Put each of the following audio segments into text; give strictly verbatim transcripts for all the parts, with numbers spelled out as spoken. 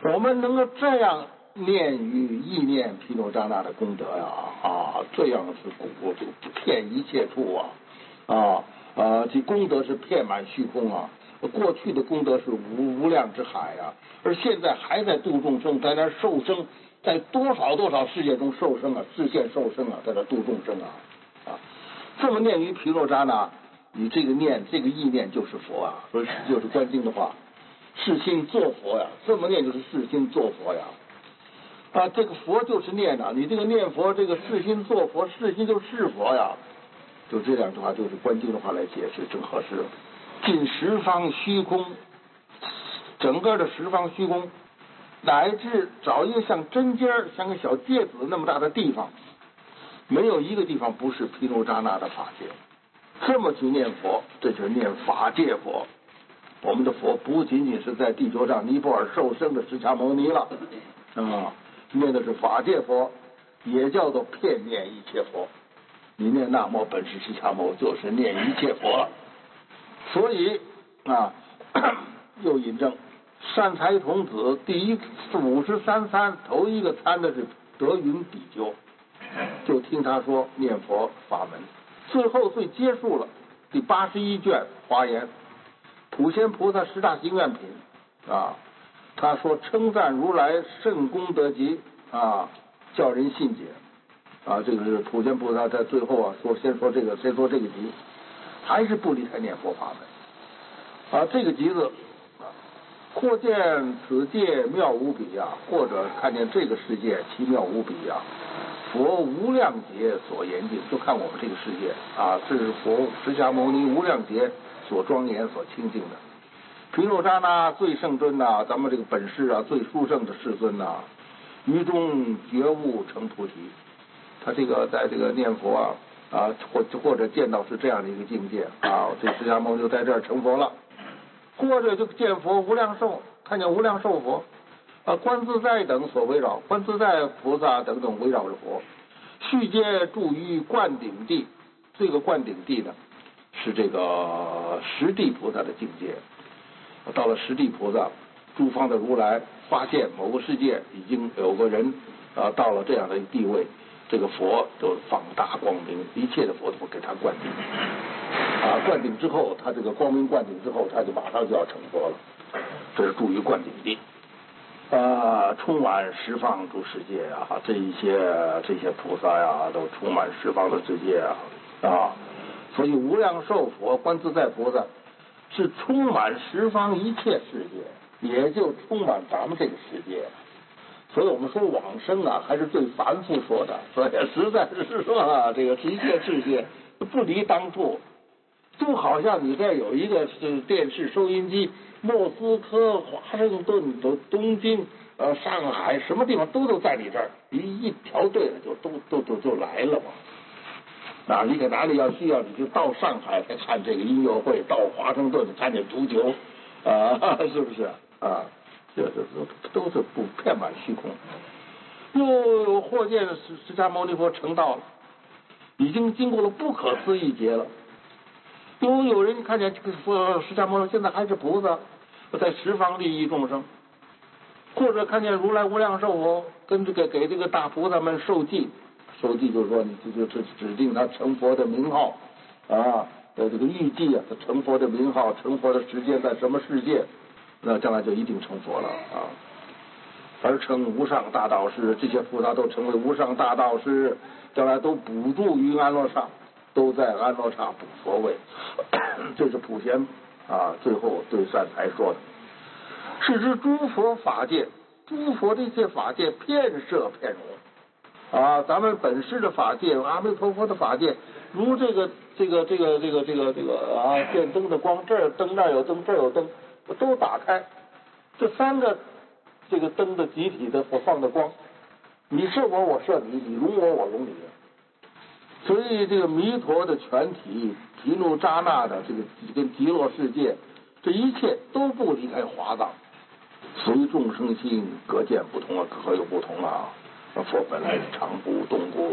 我们能够这样念与意念毗卢遮那的功德呀，啊，这样是我这个遍一切处啊，啊啊，其功德是遍满虚空啊。过去的功德是无无量之海啊，而现在还在度众生，在那受生，在多少多少世界中受生啊，自现受生啊，在那度众生啊啊，这么念于毗卢遮那，你这个念这个意念就是佛啊，所以就是观经的话，是心作佛呀，这么念就是是心作佛呀。啊，这个佛就是念啊，你这个念佛，这个是心作佛，是心就是佛呀，就这两句话就是观经的话来解释，正合适。尽十方虚空，整个的十方虚空，乃至找一个像针尖儿、像个小芥子那么大的地方，没有一个地方不是毗卢遮那的法界。这么去念佛，这就是念法界佛。我们的佛不仅仅是在地球上尼泊尔受生的释迦牟尼了啊，念的是法界佛，也叫做遍念一切佛。你念南无本师释迦牟，就是念一切佛了。所以啊，又引证善财童子第一五十三参头一个参的是德云比丘，就听他说念佛法门。最后最结束了第八十一卷华严普贤菩萨十大行愿品啊，他说称赞如来甚功德极啊，叫人信解啊。这个是普贤菩萨在最后啊说，先说这个，先说这个集。还是不离开念佛法门啊！这个集子，或见此界妙无比啊，或者看见这个世界奇妙无比啊。佛无量劫所严净，就看我们这个世界啊，这是佛释迦牟尼无量劫所庄严、所清净的。毗卢遮那最圣尊呐、啊，咱们这个本师啊，最殊胜的世尊呐、啊，于中觉悟成菩提。他这个在这个念佛啊。啊，或或者见到是这样的一个境界啊，这释迦牟尼就在这儿成佛了，或者就见佛无量寿，看见无量寿佛啊，观自在等所围绕，观自在菩萨等等围绕着佛，续皆住于灌顶地。这个灌顶地呢，是这个十地菩萨的境界。到了十地菩萨，诸方的如来发现某个世界已经有个人啊到了这样的地位。这个佛就放大光明，一切的佛都给他灌顶啊！灌顶之后，他这个光明灌顶之后，他就马上就要成佛了。这是住于灌顶地啊，充满十方诸世界啊！这一些这些菩萨呀，都充满十方的世界啊啊！所以无量寿佛、观自在菩萨是充满十方一切世界，也就充满咱们这个世界。所以我们说往生啊，还是最凡夫说的，所以实在是说啊，这个一切世界不离当初，就好像你这有一个是电视收音机，莫斯科、华盛顿、都东京、呃上海，什么地方都都在你这儿，一一调对了，就都都都就来了嘛。啊，你在哪里要需要，你就到上海来看这个音乐会，到华盛顿看见足球，啊，是不是啊？这这都都是不遍满虚空。又或见释释迦牟尼佛成道了，已经经过了不可思议劫了。又有人看见这个说释迦牟尼现在还是菩萨，在十方利益众生，或者看见如来无量寿佛跟这个给这个大菩萨们受记，受记就是说你就就指定他成佛的名号啊，的这个预计啊，他成佛的名号、成佛的时间在什么世界。那将来就一定成佛了啊！而成无上大道师，这些菩萨都成为无上大道师，将来都补助于安乐刹，都在安乐刹补佛位。这是普贤啊，最后对善财说的。是知诸佛法界，诸佛这些法界遍摄遍容啊！咱们本师的法界，阿弥陀佛的法界，如这个这个这个这个这个这个啊，电灯的光，这儿灯那儿有灯，这儿有灯。都打开，这三个这个灯的集体的所放的光，你射我，我射你，你容我，我容你。所以这个弥陀的全体，毗卢遮那的这个跟极乐世界，这一切都不离开华藏。随众生心，各见不同啊，各有不同啊。佛本来是常不动故，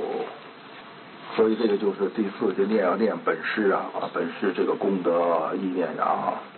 所以这个就是第四个念要念本师啊，本师这个功德意念啊。